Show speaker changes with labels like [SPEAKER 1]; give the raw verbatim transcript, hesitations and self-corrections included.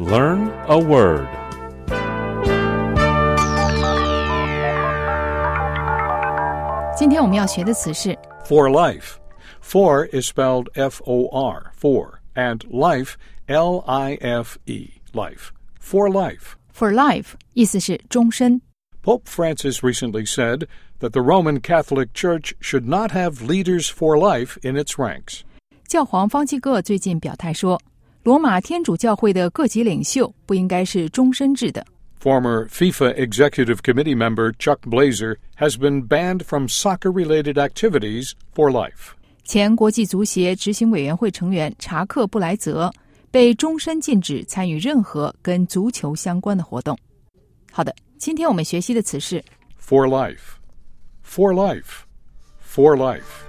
[SPEAKER 1] Learn a word.
[SPEAKER 2] Today 今天我们要学的词是
[SPEAKER 3] For life. For is spelled F O R, for, and life, L I F E, life. For life.
[SPEAKER 2] for life 意思是终身。
[SPEAKER 3] Pope Francis recently said that the Roman Catholic Church should not have leaders for life in its ranks.
[SPEAKER 2] 教皇方济各最近表态说，罗马天主教会的各级领袖不应该是终身制的。
[SPEAKER 3] Former FIFA Executive Committee member Chuck Blazer has been banned from soccer-related activities for life.
[SPEAKER 2] 前国际足协执行委员会成员查克布莱泽被终身禁止参与任何跟足球相关的活动。好的，今天我们学习的词是
[SPEAKER 3] For life. For life. For life.